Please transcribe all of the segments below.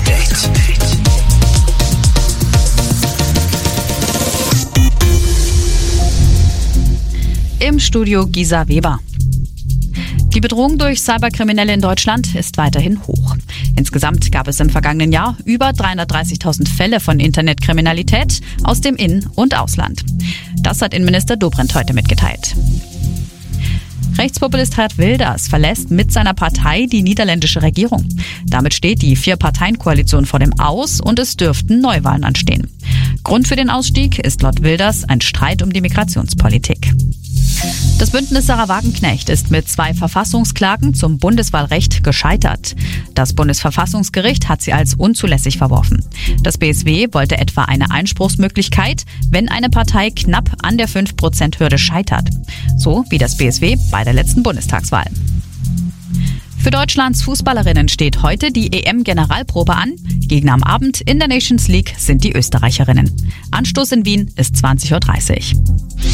Im Studio Gisa Weber. Die Bedrohung durch Cyberkriminelle in Deutschland ist weiterhin hoch. Insgesamt gab es im vergangenen Jahr über 330.000 Fälle von Internetkriminalität aus dem In- und Ausland. Das hat Innenminister Dobrindt heute mitgeteilt. Rechtspopulist Geert Wilders verlässt mit seiner Partei die niederländische Regierung. Damit steht die 4-Parteien-Koalition vor dem Aus und es dürften Neuwahlen anstehen. Grund für den Ausstieg ist laut Wilders ein Streit um die Migrationspolitik. Das Bündnis Sarah Wagenknecht ist mit 2 Verfassungsklagen zum Bundeswahlrecht gescheitert. Das Bundesverfassungsgericht hat sie als unzulässig verworfen. Das BSW wollte etwa eine Einspruchsmöglichkeit, wenn eine Partei knapp an der 5%-Hürde scheitert. So wie das BSW bei der letzten Bundestagswahl. Für Deutschlands Fußballerinnen steht heute die EM-Generalprobe an. Gegner am Abend in der Nations League sind die Österreicherinnen. Anstoß in Wien ist 20.30 Uhr.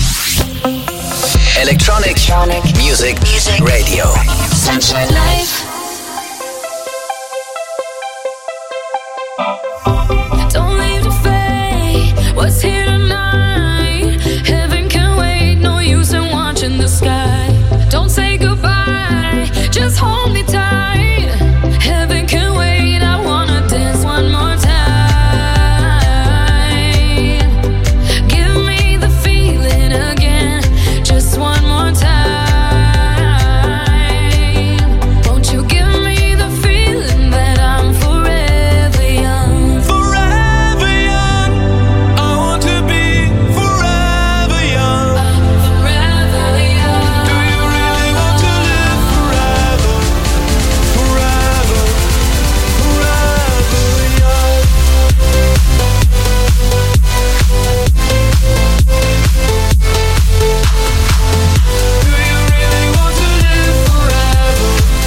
Electronic Music Radio. Sunshine Life. Don't leave the fate. What's here tonight? Heaven can wait. No use in watching the sky. Don't say goodbye. Just hold me tight. Heaven can wait. I wanna dance one more time. Give me the feeling again. Just one more time. Won't you give me the feeling that I'm forever young? Forever young. I want to be forever young. I'm forever young. Do you really want to live forever? Forever, forever young. Do you really want to live forever?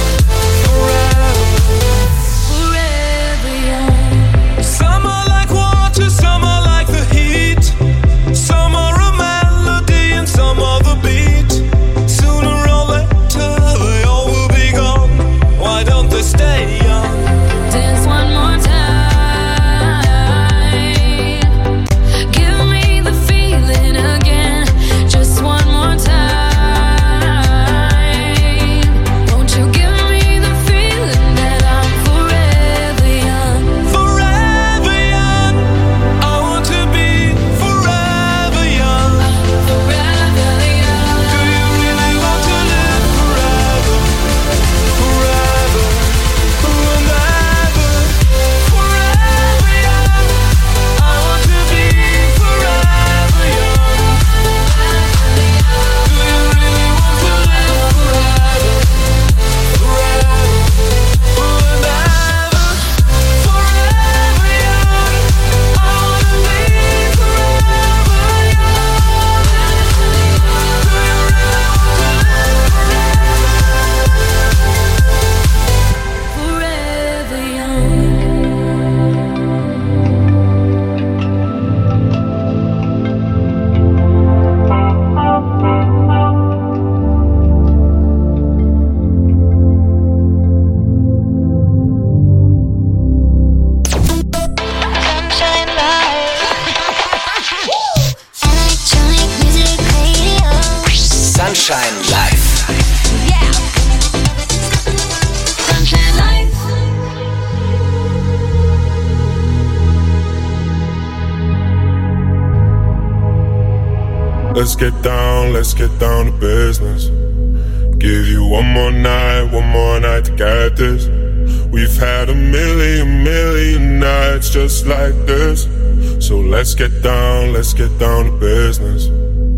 Forever. Forever young. Some are like water, some are like the heat. Some are a melody and some are the beat. Sooner or later they all will be gone. Why don't they stay young? Dance one more time. Give me the feeling again. Just one more time. Won't you give me the feeling that I'm forever young? Forever young. I want to be forever young. Forever young. Do you really want to live forever? Forever, forever, forever young. I want to be forever young. Do you really want to live forever? Forever, forever, forever young. I want to be forever young. Do you really want to live Forever young. Sunshine Life. Electronic music radio. Sunshine Live. Sunshine Life. Let's get down to business. Give you one more night to get this. We've had a million nights just like this. So let's get down to business.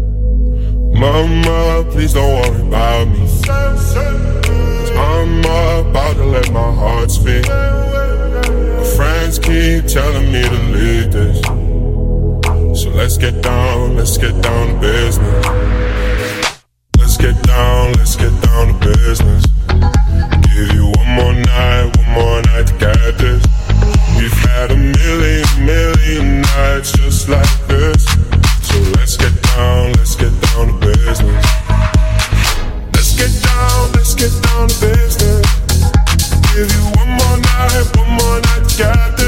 Mama, please don't worry about me. 'Cause I'm about to let my heart speak. My friends keep telling me to leave this. So let's get down to business. Let's get down to business. Give you one more night to get this. We've had a million nights just like this. So let's get down to business. Let's get down to business. Give you one more night to get this.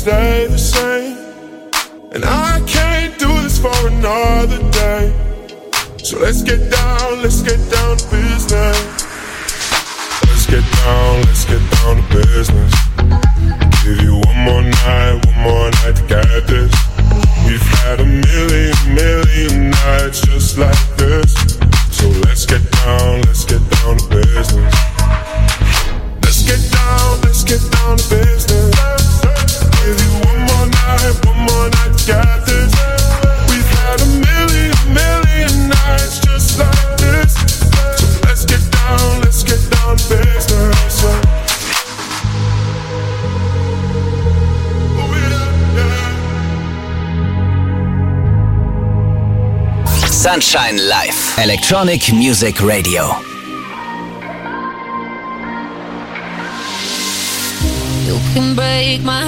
stay the same. And I can't do this for another day. So let's get down to business. Let's get down to business. Give you one more night to get this. We've had a million nights just like this. So let's get down to business. Let's get down to business. Give you one more night to get this. We've had a million nights just like this. So let's get down to business. Sunshine Live, Electronic Music Radio. You can break my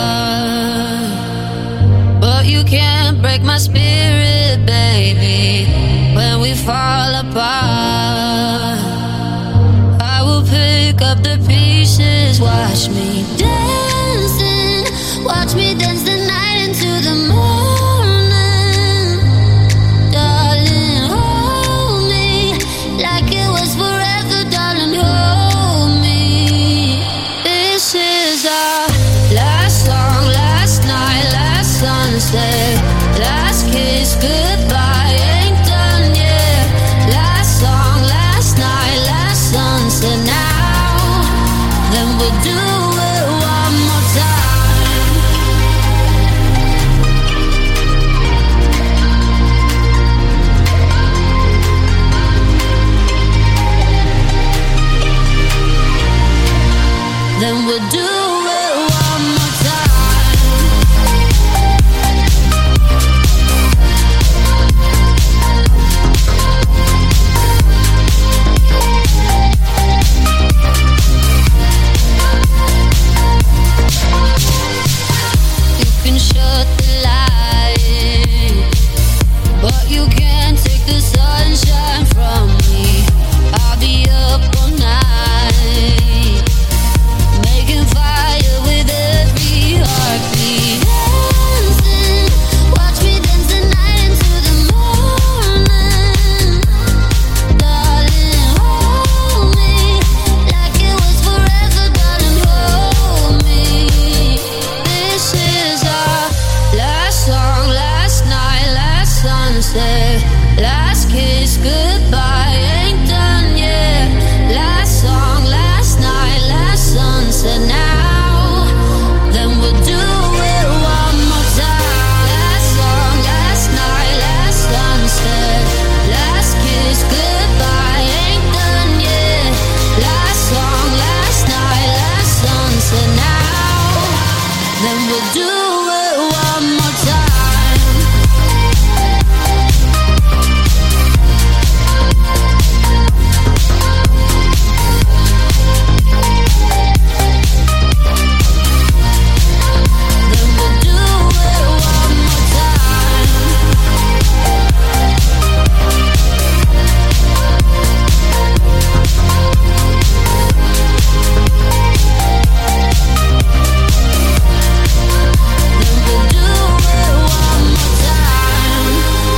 heart, but you can't break my spirit, baby. When we fall apart, I will pick up the pieces. Watch me dancing, watch me dance the night into the morning. Darling, hold me like it was forever, darling, hold me. This is our last song, last night, last sunset, last kiss, goodbye, ain't done yet. Last song, last night, last sunset, now, then we'll do it one more time. Then we'll do it one more time. You can shut the light, but you can't take the sunshine from me. I'll be up all night, making fire with every heartbeat. Dancing, watch me dance the night into the morning. Darling, hold me like it was forever, darling, hold me. This is our last song, last night, last sunset, last kiss, goodbye, ain't done yet. Last song, last night, last sunset, now, then we'll do it one more time. Last song, last night, last sunset, last kiss, goodbye, ain't done yet. Last song, last night, last sunset, now, then we'll do it one more time. Then we'll do it one more time. Then we'll do it one more time.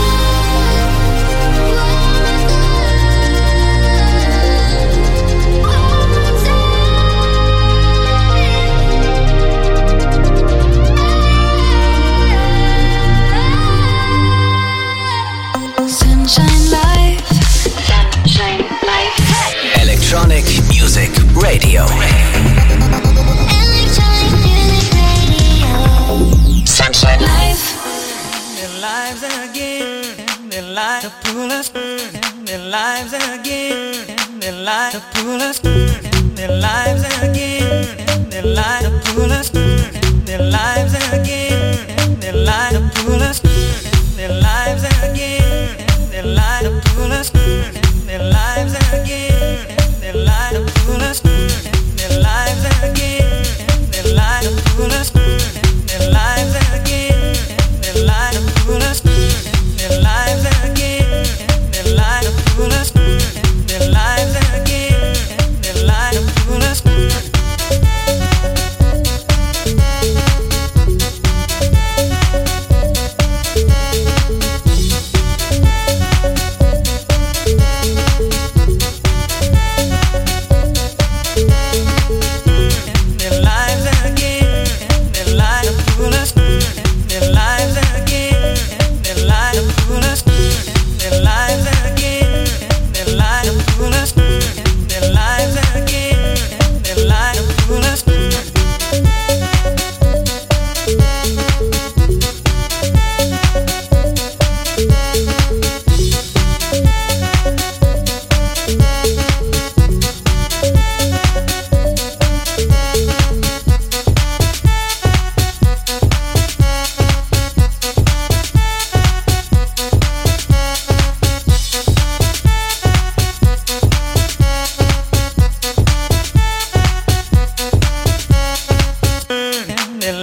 Sunshine Life. Sunshine Life. Electronic Music Radio. Electronic music radio. Sunshine Live. Life. Their lives again, their life to pull us, their lives again, their life to pull us, their lives again, their life to pull us, their lives again, their life to pull us, their lives again, their life to pull us, their lives again, their life to pull us, their lives again, their life to pull us, their lives again, their life to pull us, their lives again, their life to pull us, their lives again, their life to pull us.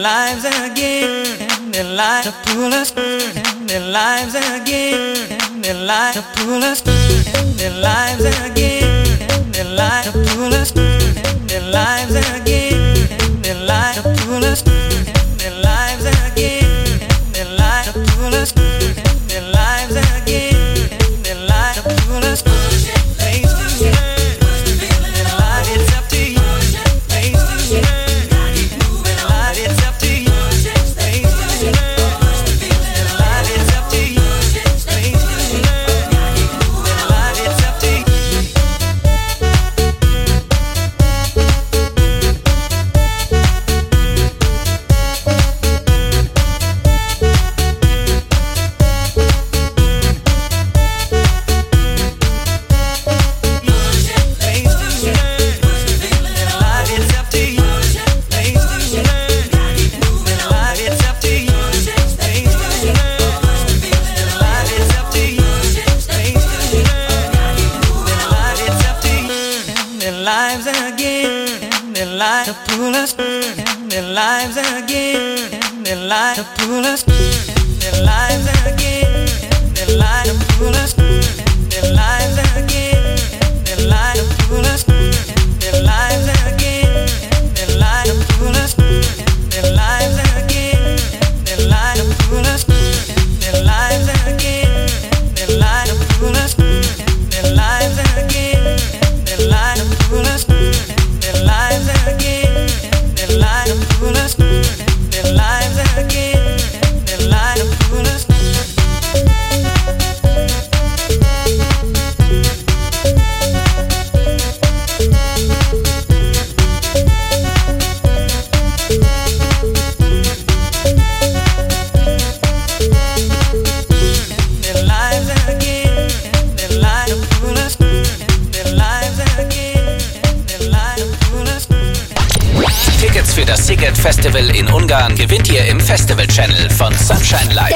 lives again. Their lives to pull us. Their lives again. Their lives to pull us. Their lives again. Their lives to pull us. Their lives again. Their lives to pull us. Their lives again. Their lives to pull us. Their lives again. Their lives to pull us. Für das Sziget Festival in Ungarn gewinnt ihr im Festival Channel von Sunshine Live.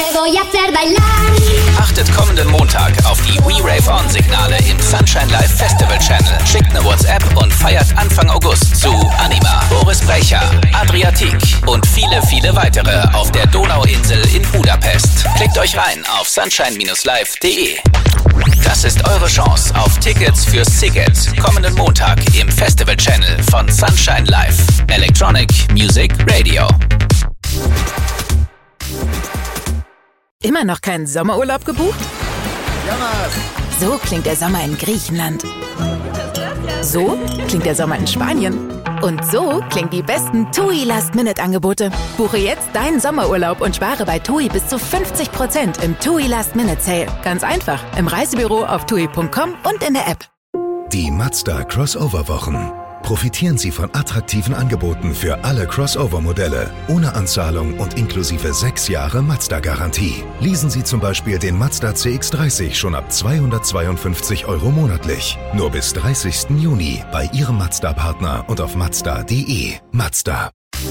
Achtet kommenden Montag auf die We Rave On Signale im Sunshine Live Festival Channel. Schickt eine WhatsApp und feiert Anfang August zu Anima, Boris Brecher, Adriatik und viele, viele weitere auf der Donauinsel in Budapest. Klickt euch rein auf sunshine-live.de. Das ist eure Chance auf Tickets für Sziget kommenden Montag im Festival Channel von Sunshine Live. Electronic Music Radio. Immer noch keinen Sommerurlaub gebucht? Jonas! So klingt der Sommer in Griechenland. So klingt der Sommer in Spanien. Und so klingen die besten TUI Last-Minute-Angebote. Buche jetzt deinen Sommerurlaub und spare bei TUI bis zu 50% im TUI Last-Minute-Sale. Ganz einfach, im Reisebüro auf TUI.com und in der App. Die Mazda Crossover-Wochen. Profitieren Sie von attraktiven Angeboten für alle Crossover-Modelle, ohne Anzahlung und inklusive 6 Jahre Mazda-Garantie. Leasen Sie zum Beispiel den Mazda CX-30 schon ab 252 € monatlich. Nur bis 30. Juni bei Ihrem Mazda-Partner und auf Mazda.de. Mazda.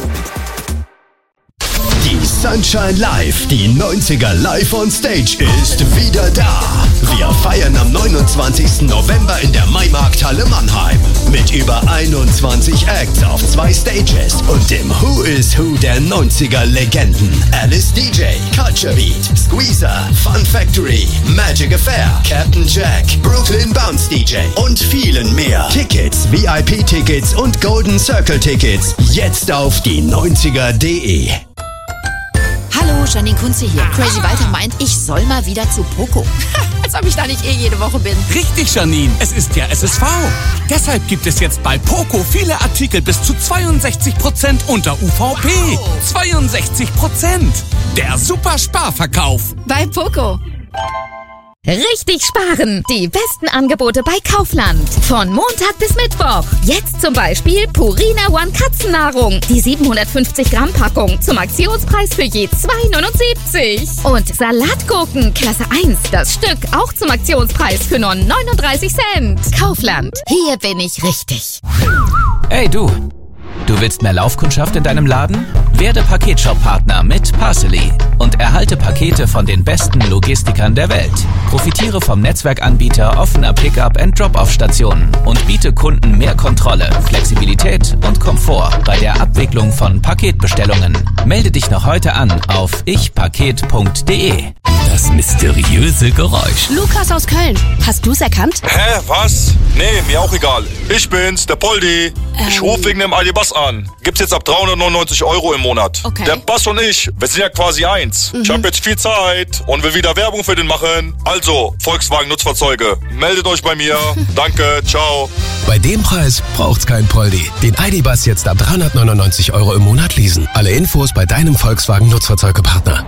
Die Sunshine Live, die 90er Live on Stage ist wieder da. Wir feiern am 29. November in der Maimarkthalle Mannheim mit über 21 Acts auf 2 Stages und dem Who is Who der 90er Legenden. Alice DJ, Culture Beat, Squeezer, Fun Factory, Magic Affair, Captain Jack, Brooklyn Bounce DJ und vielen mehr. Tickets, VIP-Tickets und Golden Circle Tickets jetzt auf die90er.de. Hallo, Janine Kunze hier. Crazy Walter meint, ich soll mal wieder zu Poco. Als ob ich da nicht jede Woche bin. Richtig, Janine. Es ist ja SSV. Deshalb gibt es jetzt bei Poco viele Artikel bis zu 62% unter UVP. Wow. 62%. Der super Sparverkauf. Bei Poco. Richtig sparen! Die besten Angebote bei Kaufland. Von Montag bis Mittwoch. Jetzt zum Beispiel Purina One Katzennahrung. Die 750 Gramm Packung zum Aktionspreis für je 2,79. Und Salatgurken Klasse 1. Das Stück auch zum Aktionspreis für nur 39 Cent. Kaufland. Hier bin ich richtig. Hey du! Du willst mehr Laufkundschaft in deinem Laden? Werde Paketshop-Partner mit Parcely und erhalte Pakete von den besten Logistikern der Welt. Profitiere vom Netzwerkanbieter offener Pickup- and Drop-Off-Stationen und biete Kunden mehr Kontrolle, Flexibilität und Komfort bei der Abwicklung von Paketbestellungen. Melde dich noch heute an auf ichpaket.de. Das mysteriöse Geräusch. Lukas aus Köln. Hast du's erkannt? Hä, was? Nee, mir auch egal. Ich bin's, der Poldi. Ich rufe wegen dem Aldi-Bass an. Gibt's jetzt ab 399 € im Monat. Okay. Der Bass und ich, wir sind ja quasi eins. Ich habe jetzt viel Zeit und will wieder Werbung für den machen. Also, Volkswagen Nutzfahrzeuge, meldet euch bei mir. Danke, ciao. Bei dem Preis braucht's kein Poldi. Den ID-Bus jetzt ab 399 € im Monat leasen. Alle Infos bei deinem Volkswagen Nutzfahrzeugepartner.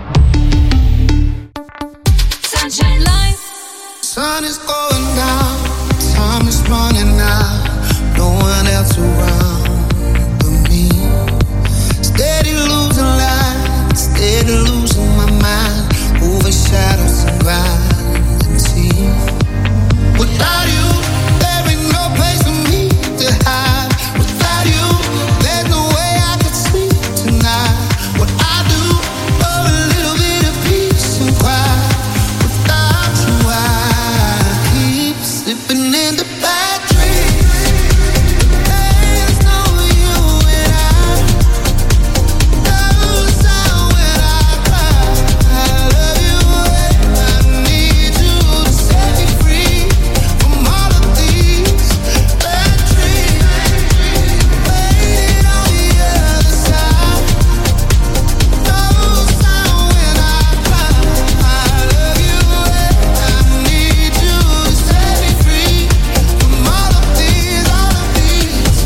Sunshine Life. Sun is going down, time is running out, no one else around but me. Steady losing light, steady losing my mind, over shadows and grind and teeth. Without you, there ain't no place for me to hide. Without you, there's no way I could sleep tonight. What I do for a little bit of peace and quiet. Slipping in the bad dreams. There's no you and I. Goes out when I cry. I love you and I need you to set me free from all of these bad dreams. Waiting on the other side. Goes out when I cry. I love you and I need you to set me free from all of these, all of these.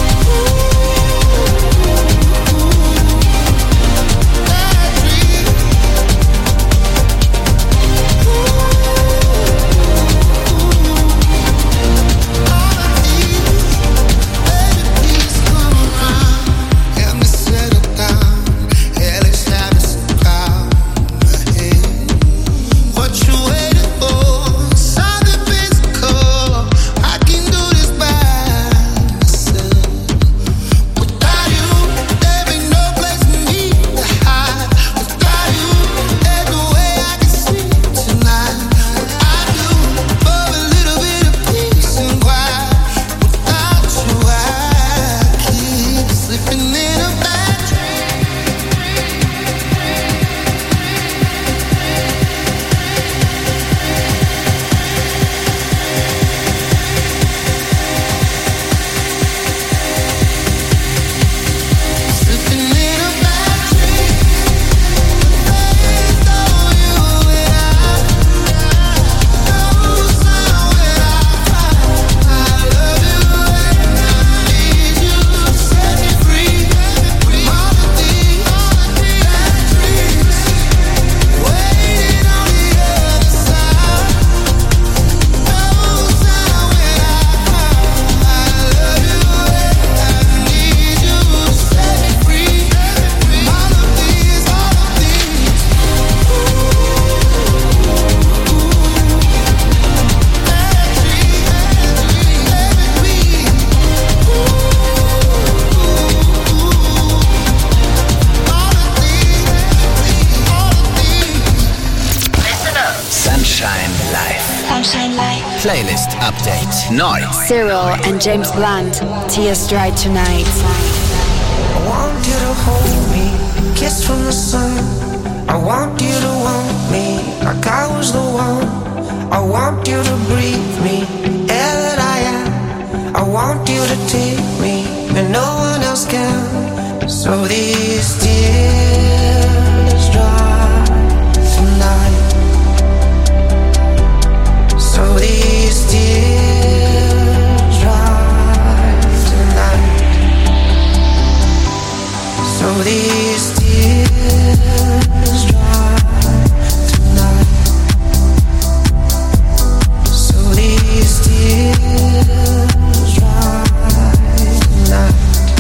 Bad dreams. All of these, baby, please come around. Help me settle down. Hellish habits crowd my head. What you waiting for? Something physical. I can do this by myself. Without you, there ain't no place for me to hide. Without you, there's no way I can sleep tonight. What I do for a little bit of peace and quiet. Without you, I keep slipping in a bad dream. Slipping in a bad dream. There's no you and I. Goes out when I cry. I love you and I need you to set me free from all of these bad dreams. Waiting on the other side. Goes out when I cry. I love you and I need you to set me free from all of these, all of these. Sunshine Life. Sunshine Life. Playlist Update. Neu. Cyril and James Blunt, Tears Dry Tonight. I want you to hold me, kiss from the sun. I want you to want me like I was the one. I want you to breathe me, air that I am. I want you to take me where no one else can. So these tears dry tonight. So these tears dry tonight. So these tears dry tonight. So these tears dry tonight.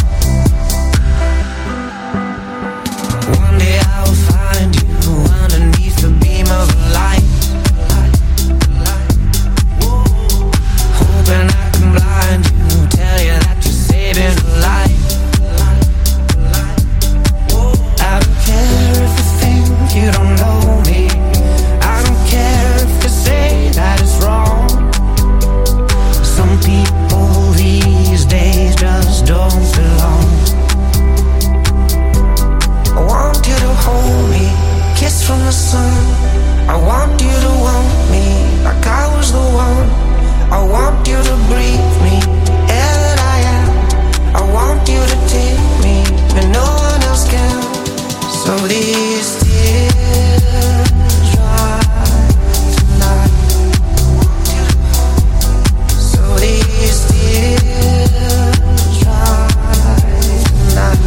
One day I will find you underneath the beam of a light. Hoping I can blind you, tell you that you're saving a life. these tears dry tonight. So these tears dry tonight.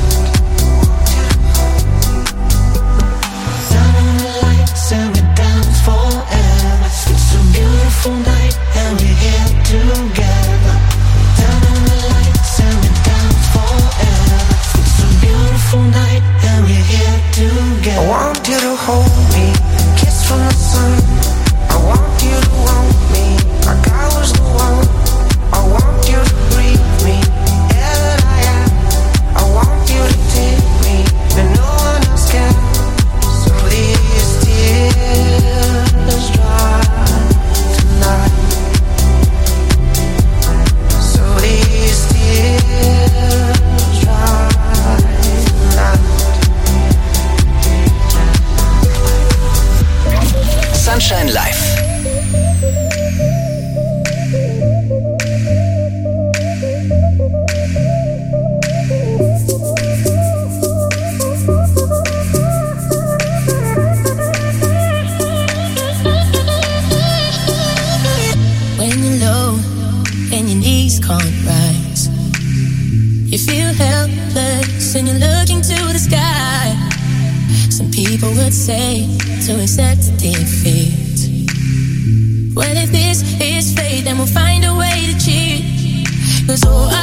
Down on the lights and we're dance forever. It's a beautiful night and we're here together. Down on the lights and we're dance forever. It's a beautiful night and we're here together. I want you to hold me, kiss from the sun. I want you to want me like I was the one. I want you to breathe me, air that I am. I want you to take me and no one else can. So these tears dry tonight. So these tears dry tonight. Sunshine Live. When you're low and your knees can't rise, you feel helpless and you're looking to the sky. Some people would say to accept defeat. Well, if this is fate, then we'll find a way to cheat. 'Cause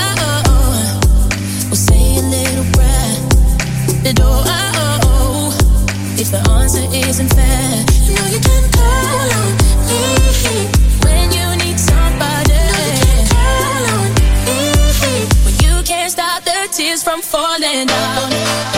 we'll say a little prayer. But if the answer isn't fair, you know you can call on me when you need somebody. Call on me when you can't stop the tears from falling down.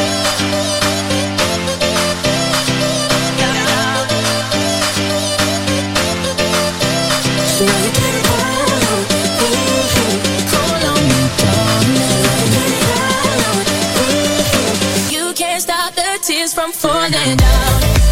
So you can call on me, call on me, darling. Call on me. You can't stop the tears from falling down.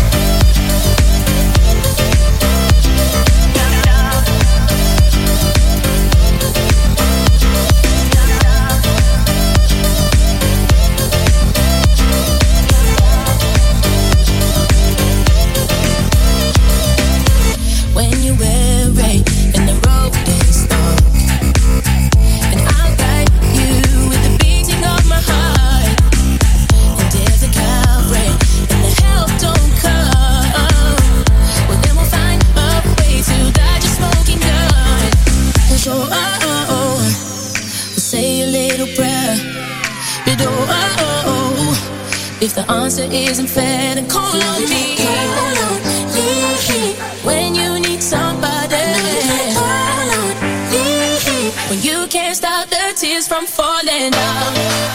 When you're weary and the road is dark, and I'll guide you with the beating of my heart. And if the cloud break and the help don't come, well then we'll find a way to dodge your smoking gun. So we'll say a little prayer. But if the answer isn't fair, then call on me. When you need somebody, when you can't stop the tears from falling down.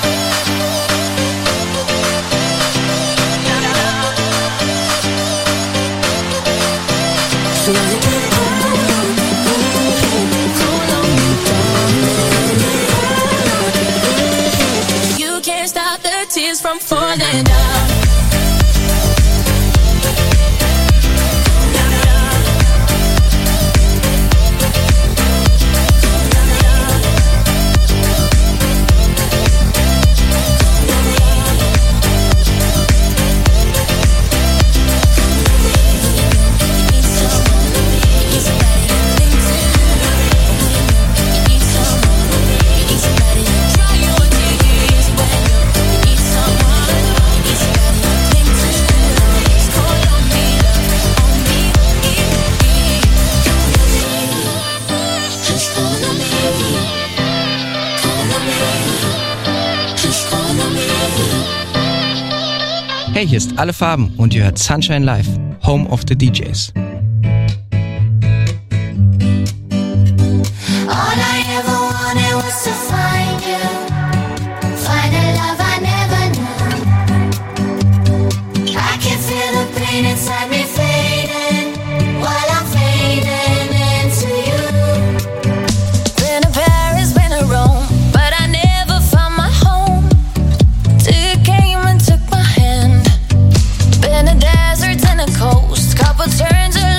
So you can call on me, darling. You can't stop the tears from falling down. Hey, hier ist Alle Farben und ihr hört Sunshine Live, Home of the DJs. All I ever wanted was to find you, find a love I never knew. I can feel the pain inside me fading, while I'm fading into you. Been to Paris, been to Rome, but I never found my home. Till you came and took my hand. Been to deserts and a coast, couple turns around.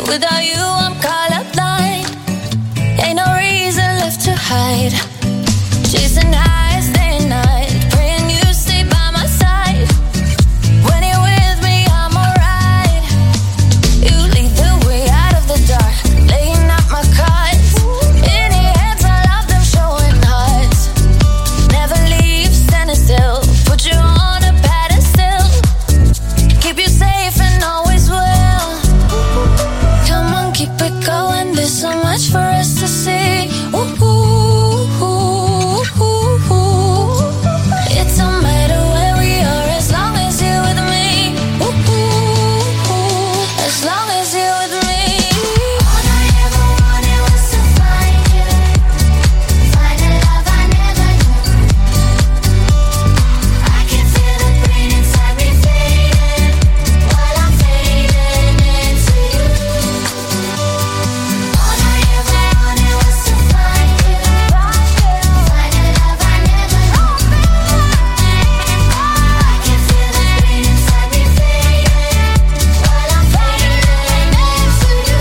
Without you, I'm colorblind. Ain't no reason left to hide. Chasing highs day and night, praying you stay by my side. When you're with me, I'm alright. You lead the way out of the dark, laying out my cards. In your hands, I love them showing hearts. Never leave standing still, put you on a pedestal. Keep you safe and always will. Come on, keep it going, there's so much for us to see. Ooh, ooh, ooh, ooh, ooh. It don't matter where we are as long as you're with me. Ooh, ooh, ooh. As long as you're with me. All I ever wanted was to find you, find a love I never knew. I can feel the pain inside me fading while I'm fading into you. All I ever wanted was to find you, find a love I never knew. I can feel the pain inside me fading while I'm fading into you.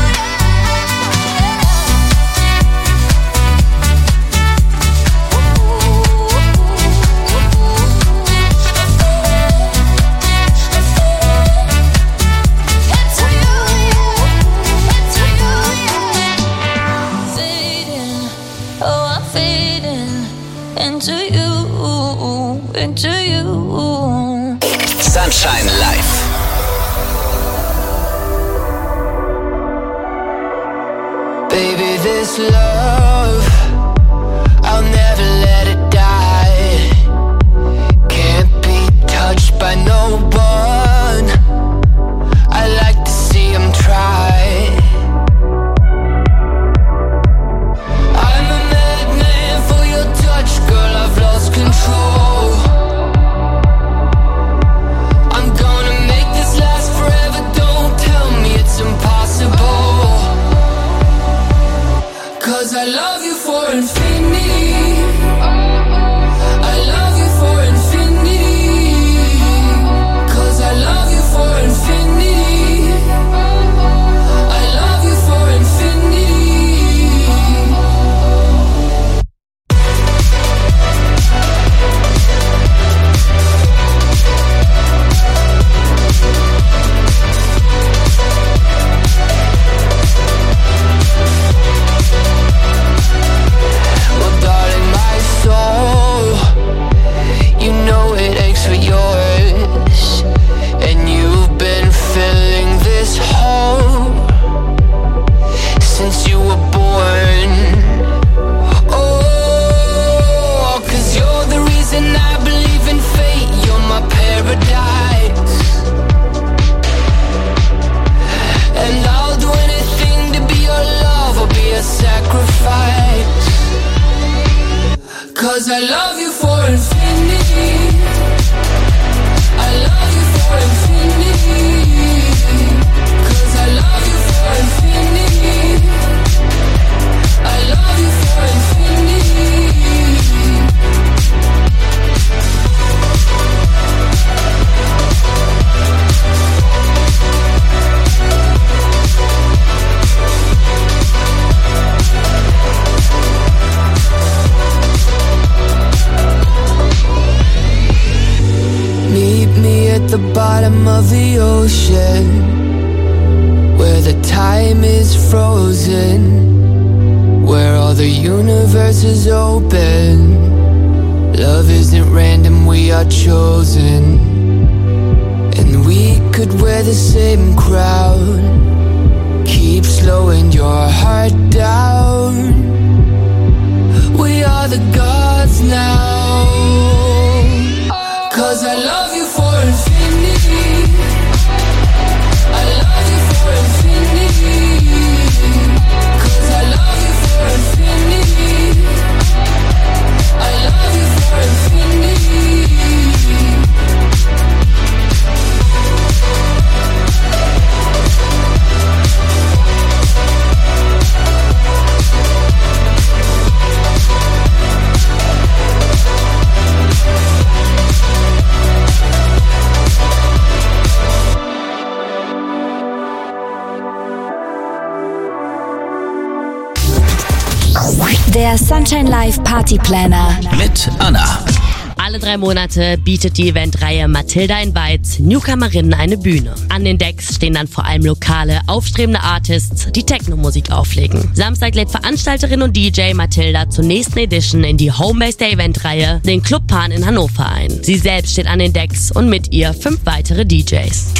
Fading, oh I'm fading into you, into you. Sunshine Live. Baby, this love, I'll never let it die. Can't be touched by no one. I like to see them try. I'm a madman for your touch, girl, I've lost control. I'm gonna make this last forever, don't tell me it's impossible. 'Cause I love you for infinity. I love you for infinity. 'Cause I love you for infinity. I love you for infinity. Well, darling, my soul, you know it aches for yours, and you've been filling this hole since you were born. Oh, 'cause you're the reason I believe in fate. You're my paradise, and I'll do anything to be your love or be a sacrifice. 'Cause I love you for infinity. I love you for infinity. 'Cause I love you for infinity. I love you for infinity. Meet me at the bottom of the ocean, where the time is frozen, where all the universe is open. Love isn't random, we are chosen, and we could wear the same crown. Keep slowing your heart down. We are the gods now. 'Cause I love you for infinity. I love you for infinity. 'Cause I love you for infinity. I love you for infinity. Der Sunshine Live Party Planner. Mit Anna. Alle 3 Monate bietet die Eventreihe Matilda Invites Newcomerinnen eine Bühne. An den Decks stehen dann vor allem lokale, aufstrebende Artists, die Techno-Musik auflegen. Samstag lädt Veranstalterin und DJ Matilda zur nächsten Edition in die Homebase der Eventreihe, den Club Pan in Hannover ein. Sie selbst steht an den Decks und mit ihr 5 weitere DJs.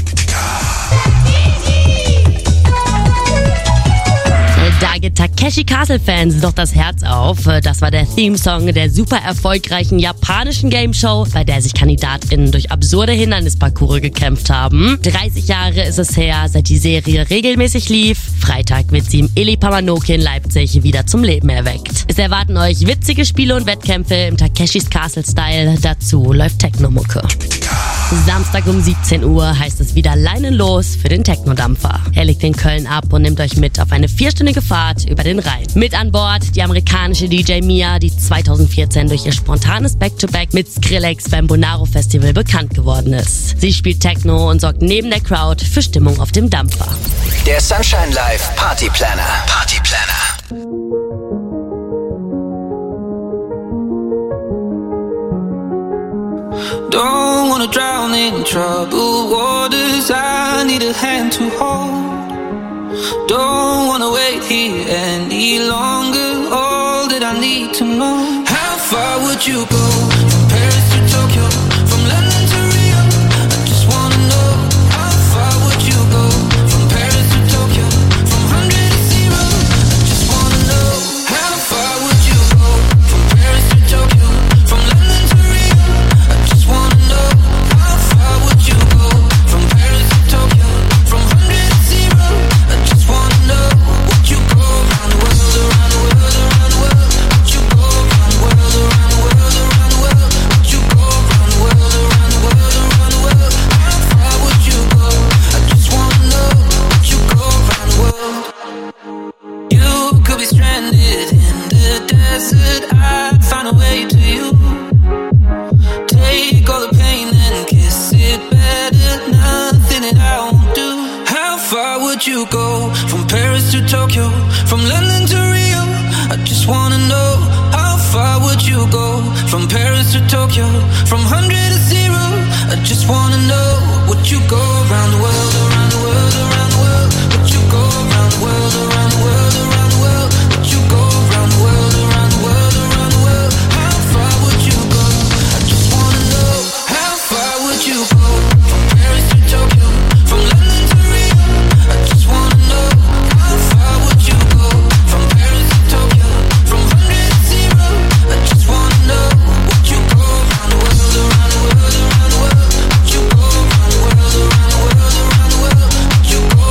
Da geht Takeshi Castle-Fans doch das Herz auf. Das war der Theme-Song der super erfolgreichen japanischen Game-Show, bei der sich KandidatInnen durch absurde Hindernisparcours gekämpft haben. 30 Jahre ist es her, seit die Serie regelmäßig lief. Freitag wird sie im Eli Pamanoki in Leipzig wieder zum Leben erweckt. Es erwarten euch witzige Spiele und Wettkämpfe im Takeshis Castle-Style. Dazu läuft Techno-Mucke. Samstag um 17 Uhr heißt es wieder leinenlos für den Technodampfer. Er legt in Köln ab und nimmt euch mit auf eine 4-stündige Fahrt über den Rhein. Mit an Bord die amerikanische DJ Mia, die 2014 durch ihr spontanes Back-to-Back mit Skrillex beim Bonaro Festival bekannt geworden ist. Sie spielt Techno und sorgt neben der Crowd für Stimmung auf dem Dampfer. Der Sunshine Live Party Planner. Party Planner. Don't wanna drown in troubled waters. I need a hand to hold. Don't wanna wait here any longer. All that I need to know. How far would you go? From Paris to Tokyo, from London to Rio. I just wanna know. How far would you go? From Paris to Tokyo, from 100 to 0. I just wanna know. How far would you go? From Paris to Tokyo, from London to Rio. I just wanna know. How far would you go? From Paris to Tokyo, from 100 to 0. I just wanna know. Would you go around the world, around the world, around the world? Would you go around the world, around the world, around the world? Would you go around the world, around the world, around the world? How far would you go? I just wanna know. Would you go around the world? You could be stranded in the desert. I'd find a way to you. Take all the pain and kiss it better. Nothing that I won't do. How far would you go? From Paris to Tokyo, from London to Rio. I just wanna know. How far would you go? From Paris to Tokyo, from 100 to 0. I just wanna know. Would you go around the world, around the world, around the world? Would you go around the world, around the world, around the world? Would you go around the world, around the world, around the world? How far would you go? I just wanna know. How far would you go? From Paris to Tokyo, from London to Rio. I just wanna know. How far would you go? From Paris to Tokyo, from 100 to 0. I just wanna know. Would you go around the world, around the world, around the world? Would you go around the world, around the world, around the world? Would you go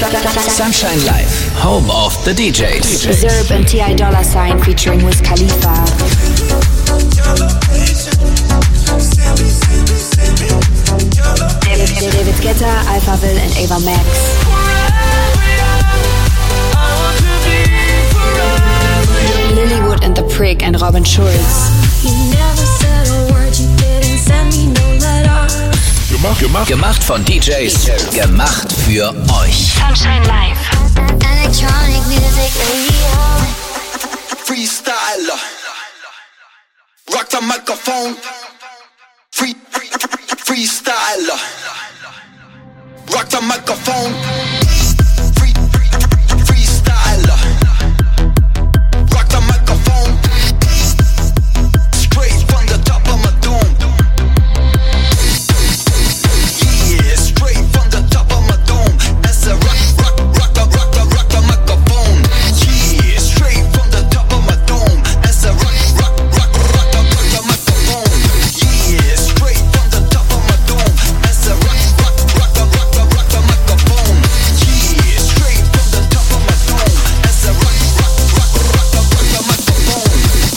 Sunshine Live, home of the DJs. Zerb and T.I. Dollar Sign featuring Wiz Khalifa. David Guetta, Alphaville and Ava Max. Lilywood and The Prick and Robin Schulz. Gemacht von DJs, gemacht für euch. Sunshine Live. Electronic music radio. Freestyler. Rock the microphone. Freestyler. Rock the microphone. Freestyler. Rock the microphone. Straight from the top of my dome. Yeah, straight from the top of my dome. As a rock the microphone. Yeah, straight from the top of my dome. As a rock the microphone. Yeah, straight from the top of my dome. As a rock the microphone. Yeah, straight from the top of my dome. As a rock the microphone.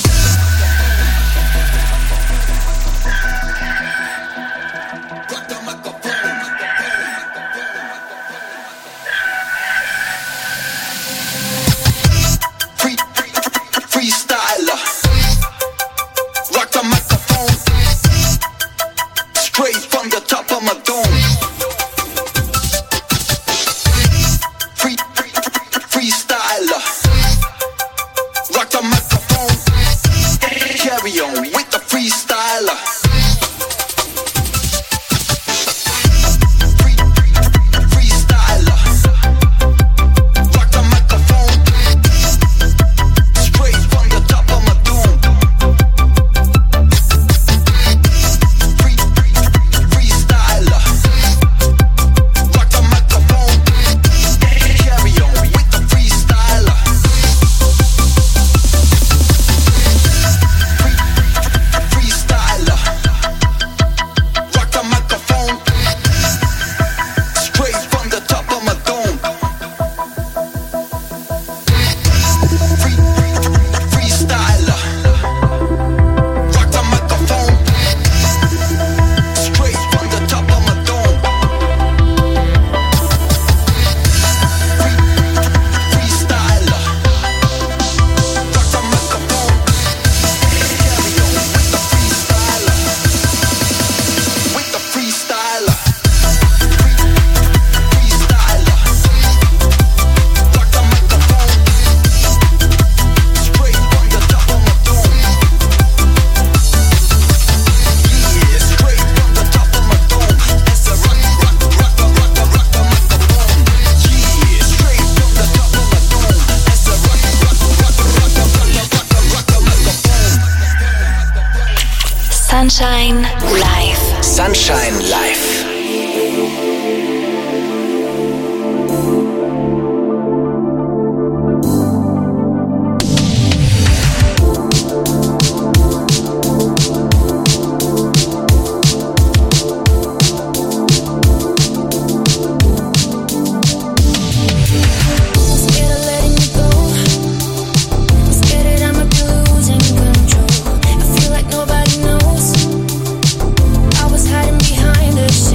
Freestyler. Rock the microphone. Straight from the top of my dome. Freestyler. Rock the microphone. Carry on with the freestyler. Freestyler. Rock the microphone. Straight from the top of my dome. Freestyler. Rock the microphone. Carry on with the freestyler. Freestyler. Rock the microphone. Straight from the top of my dome. Freestyler. Rock the microphone. Straight from the top of my dome. Freestyler. Rock the microphone. Carry on with the freestyler. With the freestyler. Freestyler. Rock the microphone. Straight from the top of my dome. Yeah, straight from the top of my dome. As a rock the microphone. Yeah, straight from the top of my dome. As a rock the microphone. Sunshine Live. Sunshine Live. Scared of letting you go. Scared that I might be losing control. I feel like nobody knows. I was hiding behind a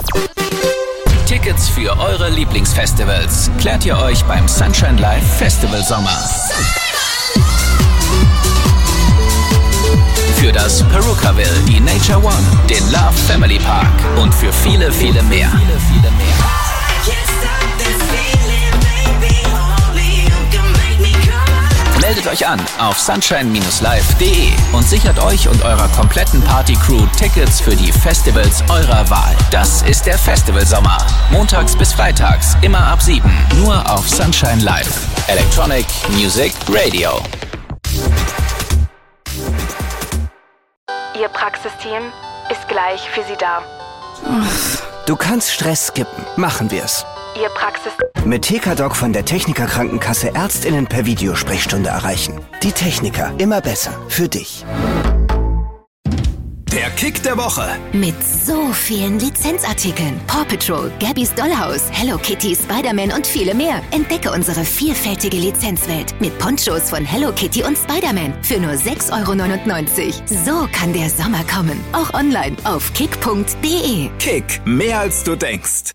Tickets für eure Lieblingsfestivals klärt ihr euch beim Sunshine Live Festival Sommer. Für das Perukaville, die Nature One, den Love Family Park und für viele, viele mehr. Meldet euch an auf sunshine-live.de und sichert euch und eurer kompletten Party-Crew Tickets für die Festivals eurer Wahl. Das ist der Festivalsommer. Montags bis freitags, immer ab 7. Nur auf Sunshine Live. Electronic Music Radio. Ihr Praxisteam ist gleich für Sie da. Du kannst Stress skippen. Machen wir's. Ihr Praxis... Mit TKDoc von der Techniker Krankenkasse ÄrztInnen per Videosprechstunde erreichen. Die Techniker, immer besser. Für dich. Der Kick der Woche. Mit so vielen Lizenzartikeln. Paw Patrol, Gabby's Dollhouse, Hello Kitty, Spider-Man und viele mehr. Entdecke unsere vielfältige Lizenzwelt mit Ponchos von Hello Kitty und Spider-Man für nur 6,99 €. So kann der Sommer kommen. Auch online auf kick.de. Kick, mehr als du denkst.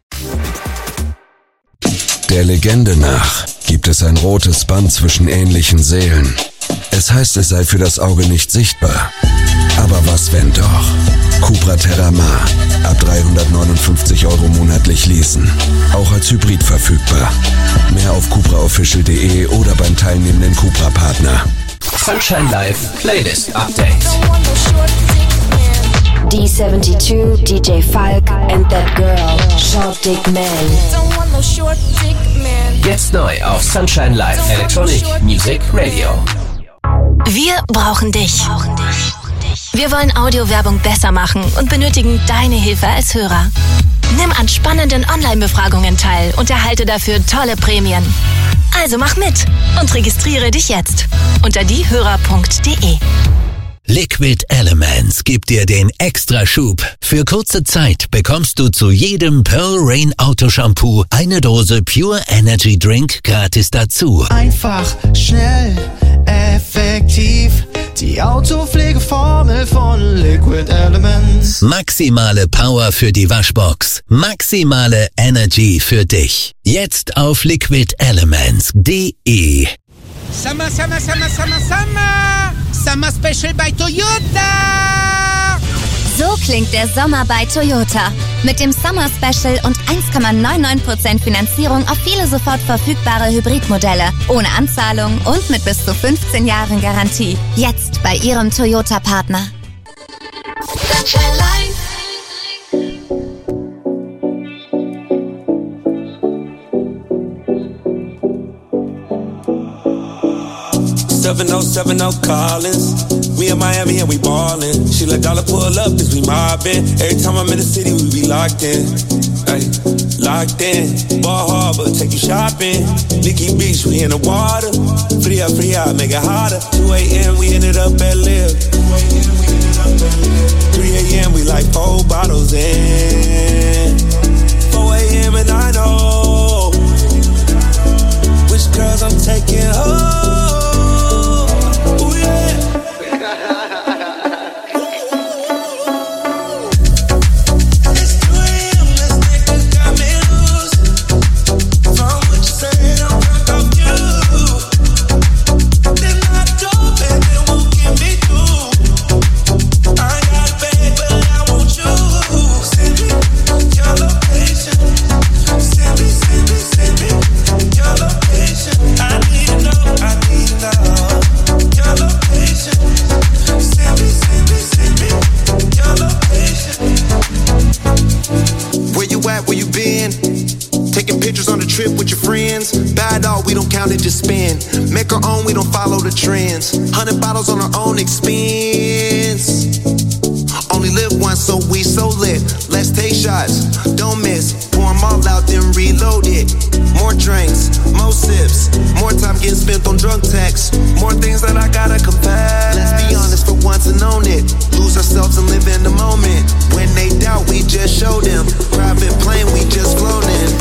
Der Legende nach gibt es ein rotes Band zwischen ähnlichen Seelen. Es heißt, es sei für das Auge nicht sichtbar. Aber was wenn doch? Cupra Terramar. Ab 359 € monatlich leasen. Auch als Hybrid verfügbar. Mehr auf cupraofficial.de oder beim teilnehmenden Cupra-Partner. Sunshine Live Playlist Update. D72, DJ Falk and That Girl, Short Dick Man. Jetzt neu auf Sunshine Live Electronic Music Radio. Wir brauchen dich. Wir wollen Audiowerbung besser machen und benötigen deine Hilfe als Hörer. Nimm an spannenden Online-Befragungen teil und erhalte dafür tolle Prämien. Also mach mit und registriere dich jetzt unter diehörer.de. Liquid Elements gibt dir den Extraschub. Für kurze Zeit bekommst du zu jedem Pearl Rain Autoshampoo eine Dose Pure Energy Drink gratis dazu. Einfach, schnell, effektiv. Die Autopflegeformel von Liquid Elements. Maximale Power für die Waschbox. Maximale Energy für dich. Jetzt auf liquidelements.de. Summer, summer, summer, summer, summer. Summer Special bei Toyota. So klingt der Sommer bei Toyota. Mit dem Summer Special und 1,99% Finanzierung auf viele sofort verfügbare Hybridmodelle. Ohne Anzahlung und mit bis zu 15 Jahren Garantie. Jetzt bei Ihrem Toyota-Partner. Sunshine Life. 7070 Collins. We in Miami and we ballin'. She let dollar pull up, cause we mobbin'. Every time I'm in the city, we be locked in. Ay, locked in. Ball Harbor, take you shopping. Nikki Beach, we in the water. Free up, make it hotter. 2 a.m., we ended up at Live. 3 a.m., we like 4 bottles in. 4 a.m. and I know which girls I'm taking home. Just spend, make our own, we don't follow the trends. 100 bottles on our own expense. Only live once, so we so lit. Let's take shots, don't miss. Pour them all out, then reload it. More drinks, more sips. More time getting spent on drug texts. More things that I gotta confess. Let's be honest for once and own it. Lose ourselves and live in the moment. When they doubt, we just show them. Private plane, we just flown in.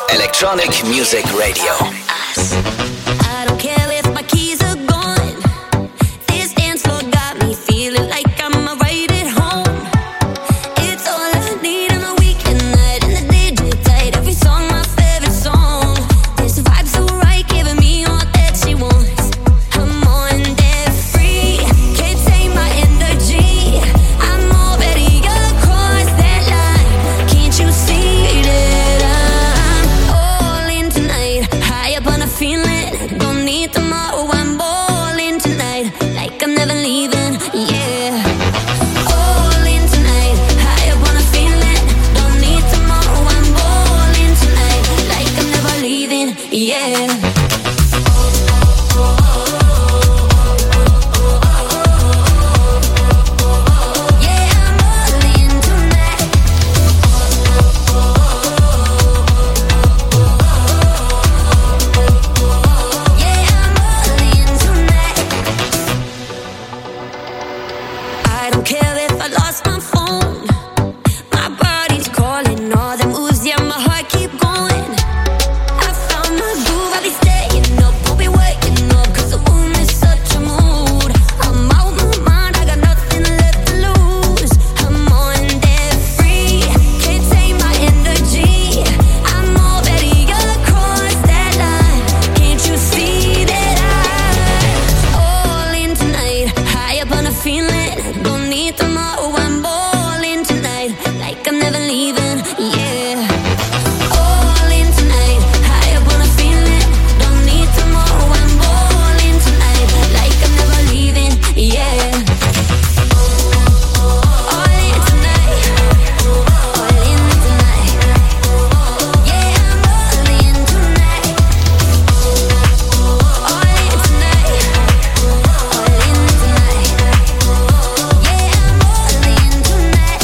Electronic Music Radio. I don't care if my keys are gone. This dance floor got me feeling like I'm right at home. It's all I need on a weekend night in the DJ tight. Every song my favorite song. This vibe so right, giving me all that she wants. I'm on that free, can't take my energy. I'm already across that line. Can't you see that I'm all in tonight? High up on a feeling, don't need tomorrow. I'm all in tonight, like I'm never leaving. Yeah, all in tonight. High up on a feeling, don't need tomorrow. I'm all in tonight, like I'm never leaving. Yeah. I don't care if I lost my phone. My body's calling, all the moves, yeah, my heart keep going. I found my groove, I'll be staying up, won't be waking up, 'cause the room is such a mood. I'm out my mind, I got nothing left to lose. I'm on that free, can't take my energy. I'm already across that line. Can't you see that I'm all in tonight? High up on a feeling, don't need tomorrow. I'm all in tonight, like I'm never leaving. Yeah, all in tonight. High up on a feeling, don't need tomorrow. I'm all in tonight, like I'm never leaving. Yeah, all in tonight, all in tonight. Yeah, I'm all in tonight, all in tonight, all in tonight. Yeah, I'm all in tonight.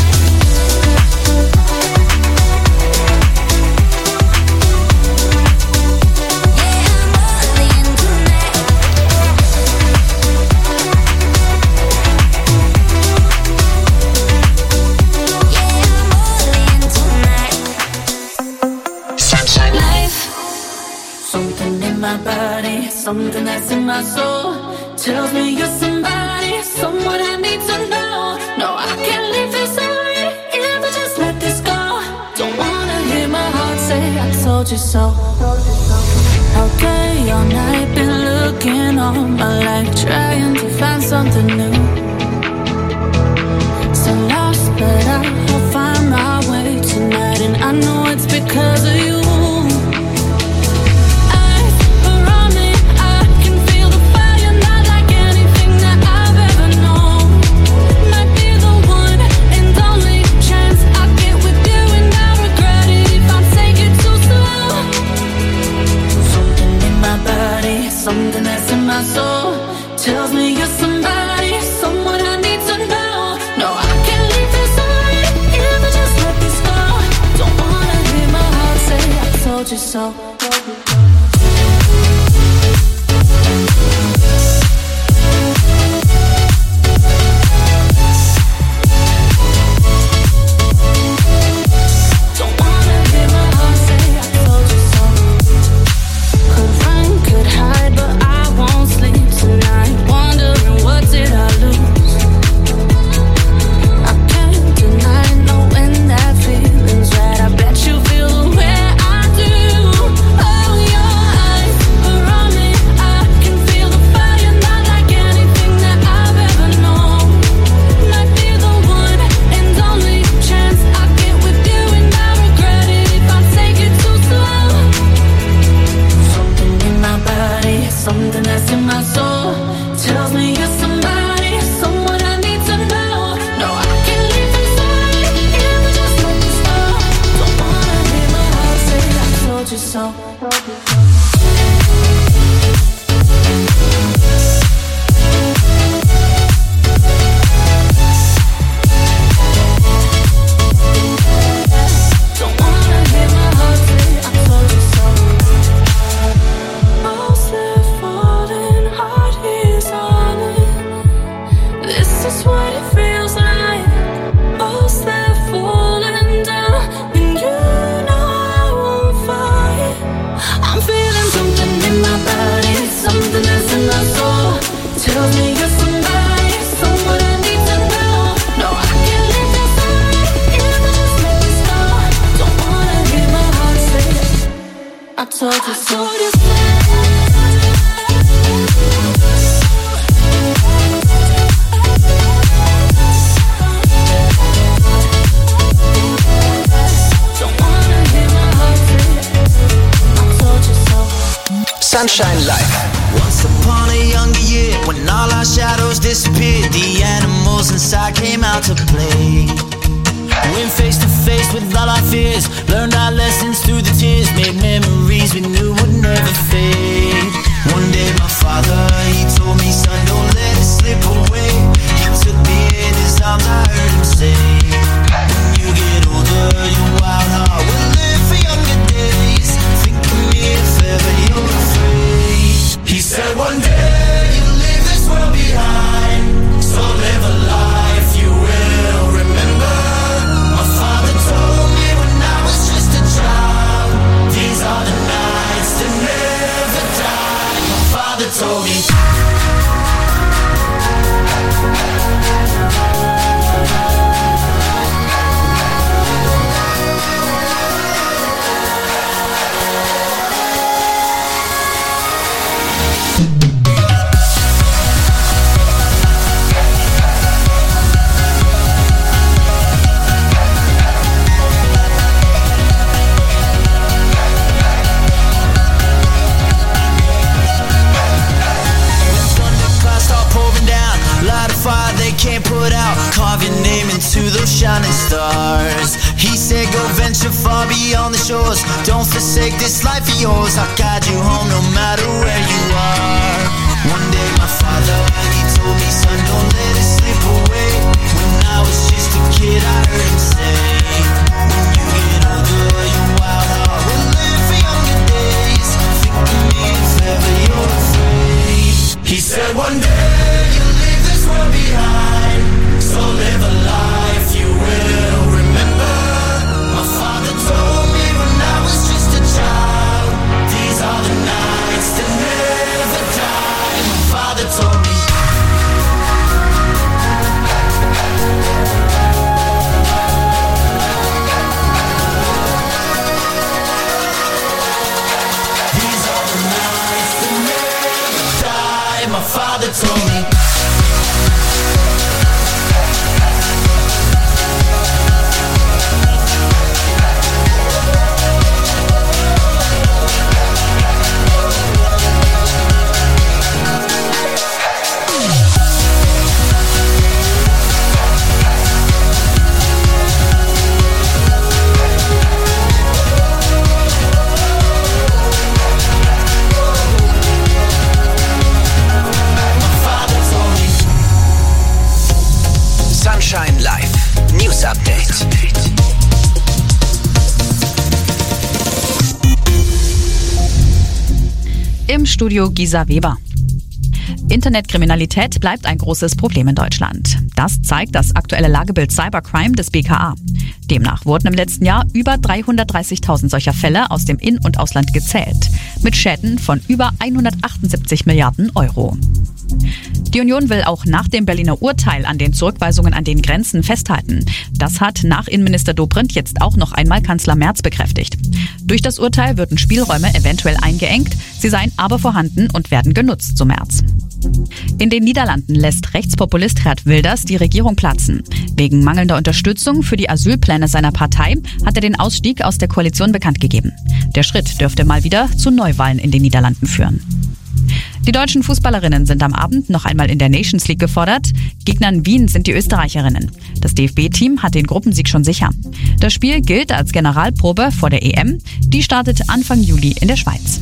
Sunshine Life. Something in my body, something that's in my soul tells me you're somebody, someone I need to know. No, I can't leave this away if I just let this go. Don't wanna hear my heart say I told you so. Okay, all night been looking all my life, trying to find something new. So lost, but I'll find my way tonight, and I know it's because of you. Eyes around me, I can feel the fire, not like anything that I've ever known. Might be the one and only chance I get with you, and I regret it if I take it too slow. Something in my body, something that's in my soul tells me you're somebody, someone I need to know. No, I can't leave this away if I just let this go. Don't wanna hear my heart say I told you so. Don't wanna hear my heart say I told you so. Could run, could hide, but I won't sleep tonight, wondering what did I lose. I can't deny knowing that feeling's right. I bet you feel the way I do. Sunshine Live. Once upon a younger year, when all our shadows disappeared, the animals inside came out to play. Went face to face with all our fears, learned our lessons through the tears, made memories we knew would never fade. One day my father, he told me, son, don't let it slip away. He took me in his arms, I heard him say, when you get older, your wild heart will live for younger days. Think of me if ever you're afraid. He said one day you'll leave this world behind, so live a life you will remember. My father told me when I was just a child, these are the nights that never die. My father told me. Can't put out, carve your name into those shining stars. He said go venture far beyond the shores, don't forsake this life of yours. I'll guide you home no matter where you are. One day my father, he told me, son, don't let it slip away. When I was just a kid, I heard him say, when you get older, your wild heart will live for younger days. Think of me if ever you're afraid. He said one day you'll leave this world behind, so live a life you will remember. My father told me when I was just a child, these are the nights that never die. My father told me. These are the nights that never die. My father told me. Sunshine Live. News Update. Im Studio Gisa Weber. Internetkriminalität bleibt ein großes Problem in Deutschland. Das zeigt das aktuelle Lagebild Cybercrime des BKA. Demnach wurden im letzten Jahr über 330.000 solcher Fälle aus dem In- und Ausland gezählt, mit Schäden von über 178 Milliarden Euro. Die Union will auch nach dem Berliner Urteil an den Zurückweisungen an den Grenzen festhalten. Das hat nach Innenminister Dobrindt jetzt auch noch einmal Kanzler Merz bekräftigt. Durch das Urteil würden Spielräume eventuell eingeengt, sie seien aber vorhanden und werden genutzt, so Merz. In den Niederlanden lässt Rechtspopulist Geert Wilders die Regierung platzen. Wegen mangelnder Unterstützung für die Asylpläne seiner Partei hat er den Ausstieg aus der Koalition bekannt gegeben. Der Schritt dürfte mal wieder zu Neuwahlen in den Niederlanden führen. Die deutschen Fußballerinnen sind am Abend noch einmal in der Nations League gefordert. Gegner in Wien sind die Österreicherinnen. Das DFB-Team hat den Gruppensieg schon sicher. Das Spiel gilt als Generalprobe vor der EM. Die startet Anfang Juli in der Schweiz.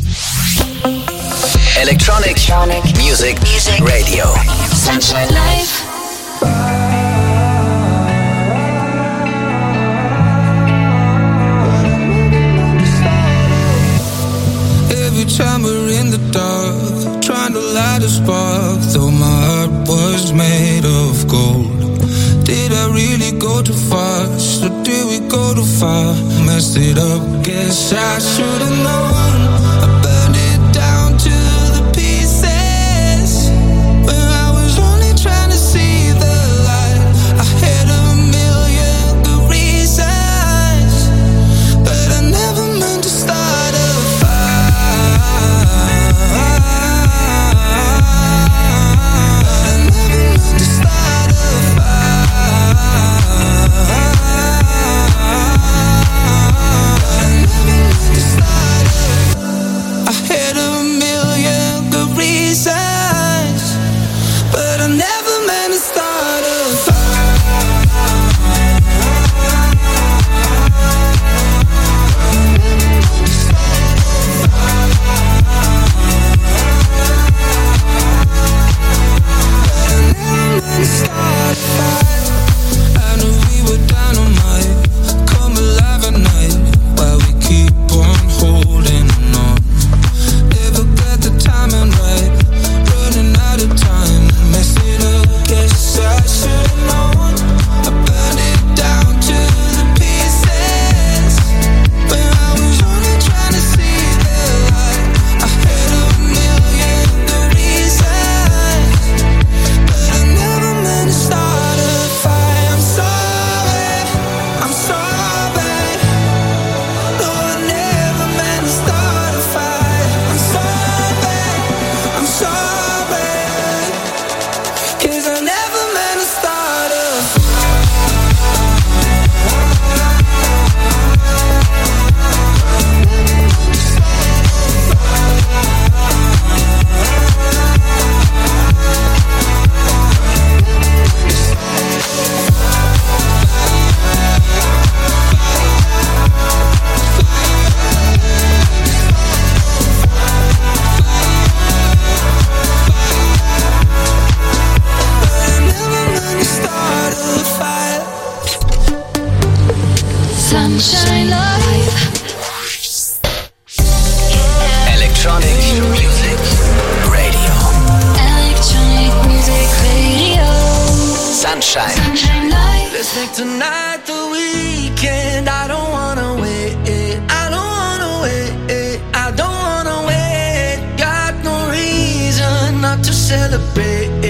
Electronic Music Radio. Sunshine Live. Every time we're in the dark, trying to light a spark, though my heart was made of gold. Did I really go too fast, or did we go too far? Messed it up, guess I should've known. I burned it down to the pieces, when I was only trying to see the light. I had a million good reasons, but I never meant to start a fire. Sunshine. Let's make tonight the weekend. I don't wanna wait. I don't wanna wait. I don't wanna wait. Got no reason not to celebrate.